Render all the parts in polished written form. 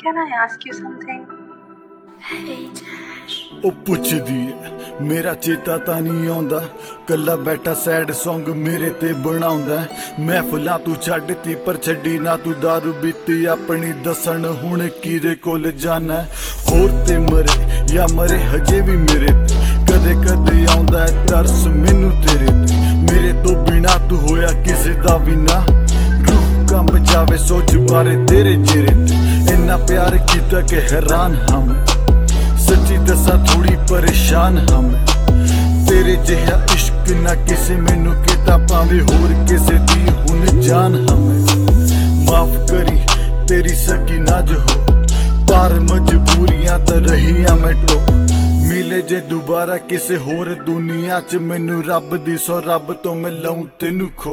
can I ask you something? Hey Tash. ਉਹ ਪੁੱਛਦੀ ਐ ਮੇਰਾ ਚੇਤਾ ਤਾਂ ਨਹੀਂ ਆਉਂਦਾ, ਕੱਲਾ ਬੈਠਾ ਸੈਡ ਸੌਂਗ ਮੇਰੇ ਤੇ ਬਣਾਉਂਦਾ। ਮਹਿਫਲਾਂ ਤੂੰ ਛੱਡਤੀ ਪਰ ਛੱਡੀ ਨਾ ਤੂੰ ਦਾਰੂ ਪੀਤੀ ਆਪਣੀ, ਦੱਸਣ ਹੁਣ ਕਿਹਦੇ ਕੋਲ ਜਾਣਾ। ਹੋਰ ਤੇ ਮਰੇ ਜਾਂ ਮਰੇ ਹਜੇ ਵੀ ਮੇਰੇ ਤੇ ਕਦੇ ਕਦੇ ਆਉਂਦਾ ਤਰਸ ਮੈਨੂੰ ਤੇਰੇ ਤੇ, ਮੇਰੇ ਤੋਂ ਬਿਨਾ ਤੂੰ ਹੋਇਆ ਕਿਸੇ ਦਾ ਵੀ ਨਾ। ਰੂਹ ਕੰਬ ਜਾਵੇ ਸੋਚ ਬਾਰੇ ਤੇਰੇ ਚਿਹਰੇ ਤੇ, ਇੰਨਾ ਪਿਆਰ ਕੀਤਾ ਕਿ ਹੈਰਾਨ ਹਾਂ ਮੈਂ, सच्ची दसा थोड़ी परेशान हम तेरे जिहा इश्क ना किसे मैनू किता पावे होर किसे दी हुन जान हमें। माफ करी तेरी सकी नाज हो पार मजबूरियां तो रहियां मैं टो, मिले जे दोबारा किसे होर दुनिया च मैनू रब दी सौ रब तो मैं लऊं तेनू खो।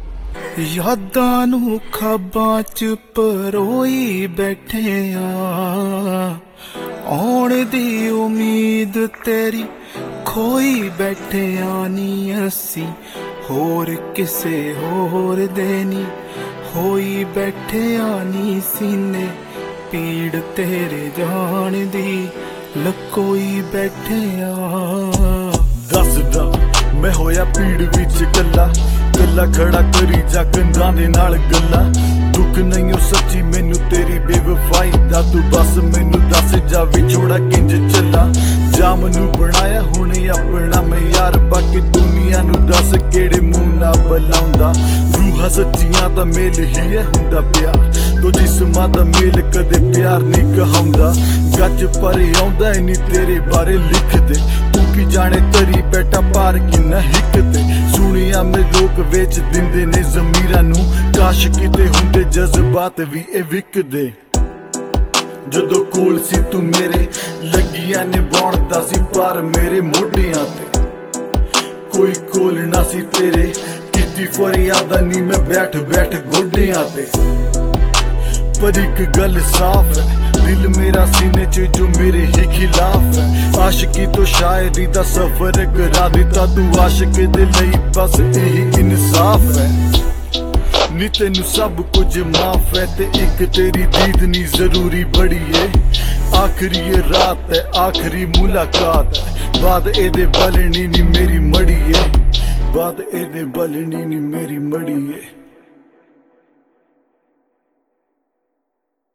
यादां नू खाबां च परोई बैठे आ, आउण दी उम्मीद तेरी खोई बैठे आनी असी, होर किसे होर देनी होई बैठे आनी सीने पीड़ तेरे जान दी लकोई बैठे आ। दसदा मैं होया पीड़ विच कल्ला कल्ला खड़ा करी जा कंधां दे नाल गल्ला, दुख नहीं ओ सच्ची मैनू तेरी बेवफाई दा, तू बस मैनू दस जा विछोड़ा किंज चला। जाम नू बनाया हुणे अपना मैं यार, बाकी दुनिया नू दस केड़े मुंह ना बुलाउंदा। रूहां सच्चियां दा मेल ही है हुंदा प्यार, तो जिस्मां दा मेल कदे प्यार नहीं कहाउंदा। गज पर आउंदा नहीं तेरे बारे लिख दे, तू की जाने तरी बैठा पार किन्ना हिक ते। सुनिया मैं लोग वेच दिंदे ने ज़मीरां नू, काश किते हुंदे जज्बात भी ए विकदे। जदों कोल सी तू मेरे लगिया निभाउण दा सी पार मेरे मोढियां ते, कोई कोल ना सी तेरे कीती फरियादा नी मैं बैठ बैठ गोडियां ते। पर एक गल साफ है दिल मेरा सीने च जो मेरे ही खिलाफ है, आशिकी तो शायरी दा सफर करा दिता तू, आशिक दे लई बस यही इंसाफ है। नी तेनू सब कुछ माफ है ते एक तेरी दीद नी जरूरी बड़ी है, आखिरी ये रात है आखिरी मुलाकात है, बाद एदे बलनी नी मेरी मड़ी है, बाद एदे बलनी नी मेरी मड़ी है।